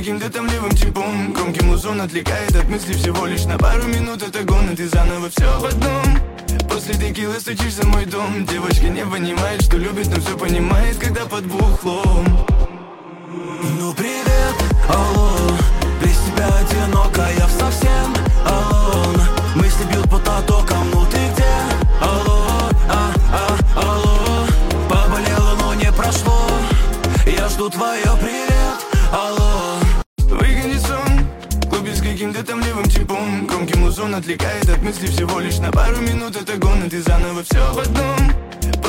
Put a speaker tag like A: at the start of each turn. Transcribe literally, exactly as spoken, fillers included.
A: каким-то там левым типом. Громкий музон отвлекает от мыслей всего лишь на пару минут. Это гон, и ты заново все в одном. После текилы стучишь за мой дом. Девочка не понимает, что любит, но все понимает, когда под бухлом.
B: Ну привет, алло, без тебя одиноко, я совсем алон. Мысли бьют по потокам, ну ты где? Алло, а, а, алло. Поболело, но не прошло. Я жду твое привет, алло.
A: Выгони сон, клубе с каким-то там левым типом. Громкий музон отвлекает от мыслей всего лишь на пару минут. Это гон, и ты заново все в одном.